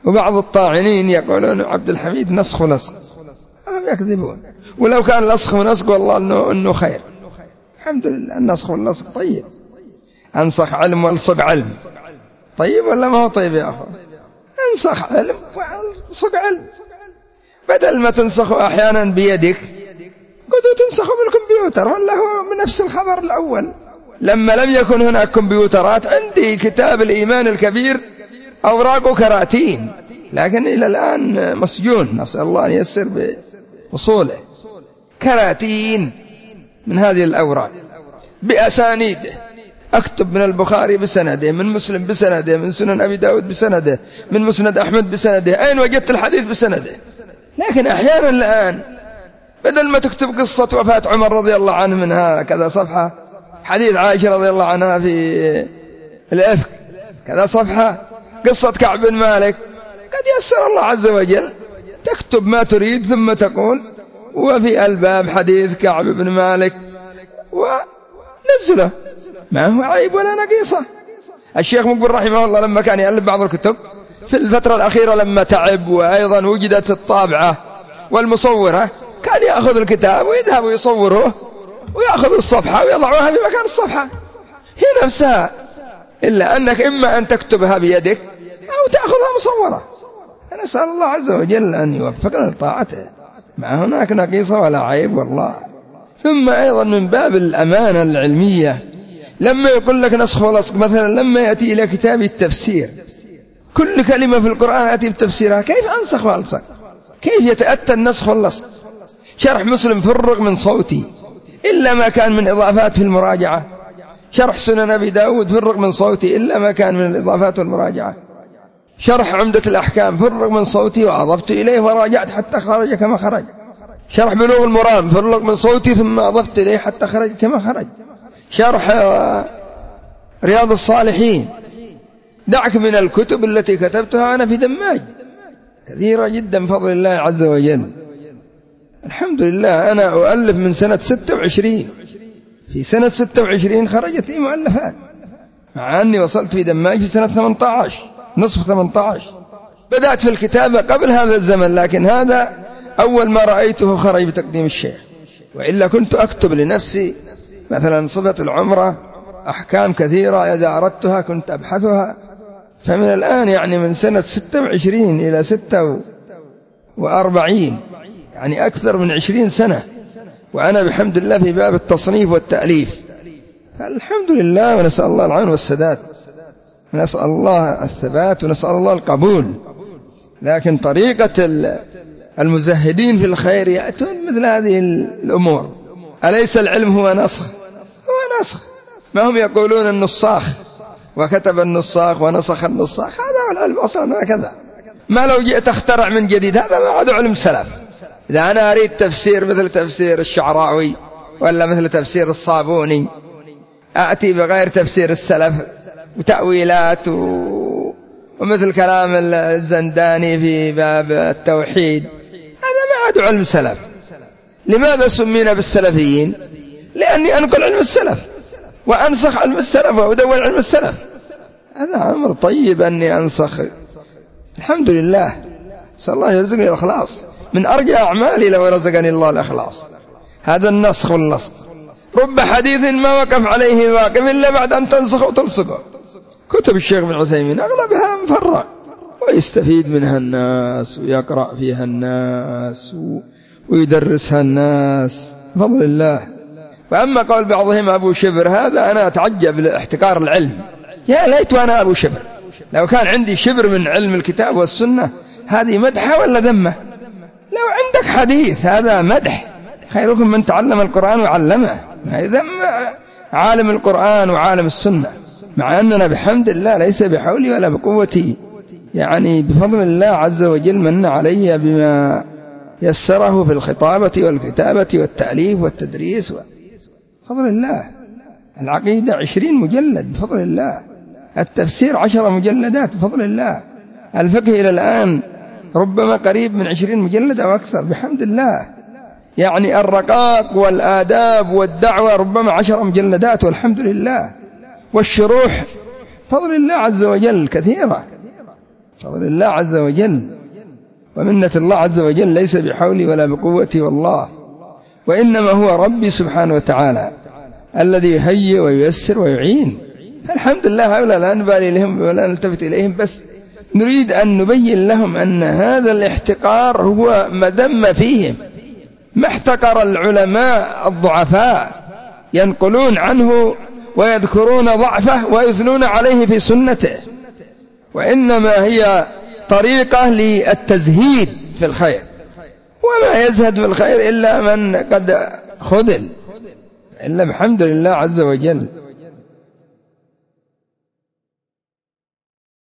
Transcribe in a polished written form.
وبعض الطاعنين يقولون عبد الحميد نسخ ولصق، هم يكذبون. ولو كان لصق ونسق والله أنه خير. الحمد لله النسخ واللصق طيب، أنسخ علم والصق علم، طيب ولا ما هو طيب يا أخو؟ انسخ علم والصق علم، بدل ما تنسخه أحيانا بيدك قدوا تنسخه بالكمبيوتر. ولا هو بنفس الخبر الأول، لما لم يكن هناك كمبيوترات عندي كتاب الإيمان الكبير أوراقه كراتين، لكن إلى الآن مسجون، نسأل الله أن ييسر بوصوله. كراتين من هذه الأوراق بأسانيده، أكتب من البخاري بسنده، من مسلم بسنده، من سنن أبي داود بسنده، من مسند أحمد بسنده، أين وجدت الحديث بسنده؟ لكن أحيانا الآن بدل ما تكتب قصة وفاة عمر رضي الله عنه منها كذا صفحة، حديث عائشة رضي الله عنها في الإفك كذا صفحة، قصة كعب بن مالك، قد يسر الله عز وجل تكتب ما تريد ثم تقول وفي الباب حديث كعب بن مالك ونزله، ما هو عيب ولا نقيصة. الشيخ مقبل رحمه الله لما كان يألف بعض الكتب في الفترة الأخيرة لما تعب وأيضا وجدت الطابعة والمصورة، كان يأخذ الكتاب ويذهب ويصوره ويأخذ الصفحة ويضعها في مكان الصفحة هي نفسها، إلا أنك إما أن تكتبها بيدك أو تأخذها مصورة. نسأل الله عز وجل أن يوفقنا لطاعته، ما هناك نقيصة ولا عيب والله. ثم أيضا من باب الأمانة العلمية، لما يقول لك نسخ ولصق مثلا، لما يأتي إلى كتاب التفسير كل كلمة في القرآن أتي بتفسيرها، كيف أنسخ وألصق؟ كيف يتأتى النسخ واللصق؟ شرح مسلم فرغ من صوتي إلا ما كان من إضافات في المراجعة، شرح سنن أبي داود فرغ من صوتي إلا ما كان من الإضافات والمراجعة، شرح عمدة الأحكام فرغ من صوتي وأضفت إليه وراجعت حتى خرج كما خرج، شرح بلوغ المرام فرغ من صوتي ثم أضفت إليه حتى خرج كما خرج، شرح رياض الصالحين. دعك من الكتب التي كتبتها أنا في دماج كثيرة جدا بفضل الله عز وجل. الحمد لله أنا أؤلف من سنة 26، في سنة 26 خرجت لي مؤلفات، مع أني وصلت في دماج في سنة 18 نصف 18. بدأت في الكتابة قبل هذا الزمن، لكن هذا أول ما رأيته خرج بتقديم الشيخ، وإلا كنت أكتب لنفسي مثلا صفة العمرة، أحكام كثيرة إذا أردتها كنت أبحثها. فمن الآن يعني من سنة 26 إلى 46 يعني أكثر من 20 سنة وأنا بحمد الله في باب التصنيف والتأليف. الحمد لله، ونسأل الله العون والسداد، ونسأل الله الثبات، ونسأل الله القبول. لكن طريقة المزهدين في الخير يأتون مثل هذه الأمور. أليس العلم هو نسخ؟ هو نسخ. ما هم يقولون النساخ وكتب النساخ ونسخ النساخ، هذا هو العلم أصلا هكذا. ما لو جئت اخترع من جديد، هذا ما عاد علم سلف. إذا أنا أريد تفسير مثل تفسير الشعراوي ولا مثل تفسير الصابوني، أأتي بغير تفسير السلف وتأويلات ومثل كلام الزنداني في باب التوحيد، هذا ما عاد علم سلف. لماذا سمينا بالسلفيين؟ لأني أنقل علم السلف وأنسخ علم السلف وأدون علم السلف. هذا أمر طيب أني أنسخ، الحمد لله. صلى الله يرزقني الإخلاص، من أرجى أعمالي لو رزقني الله الإخلاص. هذا النسخ واللصق. رب حديث ما وقف عليه الواقف إلا بعد أن تنسخه وتلصقه. كتب الشيخ بن عثيمين أغلبها مفرع، ويستفيد منها الناس ويقرأ فيها الناس ويدرسها الناس بفضل الله. وأما قول بعضهم أبو شبر، هذا أنا أتعجب لاحتقار العلم. يا ليت وأنا أبو شبر، لو كان عندي شبر من علم الكتاب والسنة. هذه مدحة ولا ذمة؟ لو عندك حديث هذا مدح، خيركم من تعلم القرآن وعلمه. ذم عالم القرآن وعالم السنة، مع أننا بحمد الله ليس بحولي ولا بقوتي، يعني بفضل الله عز وجل من علي بما يسره في الخطابة والكتابة والتأليف والتدريس بفضل الله. العقيدة 20 مجلد بفضل الله، التفسير 10 مجلدات بفضل الله، الفقه إلى الآن ربما قريب من 20 مجلد أو أكثر بحمد الله. يعني الرقاق والآداب والدعوة ربما 10 مجلدات والحمد لله، والشروح فضل الله عز وجل كثيرة. فضل الله عز وجل ومنة الله عز وجل، ليس بحولي ولا بقوتي والله، وإنما هو ربي سبحانه وتعالى الذي يهيئ وييسر ويعين. فالحمد لله هؤلاء لا نبالي لهم ولا نلتفت إليهم، بس نريد أن نبين لهم أن هذا الاحتقار هو مذمة فيهم. ما احتقر العلماء الضعفاء ينقلون عنه ويذكرون ضعفه ويثنون عليه في سنته، وإنما هي طريقة للتزهيد في الخير، وما يزهد في الخير إلا من قد خذل، إلا بحمد لله عز وجل.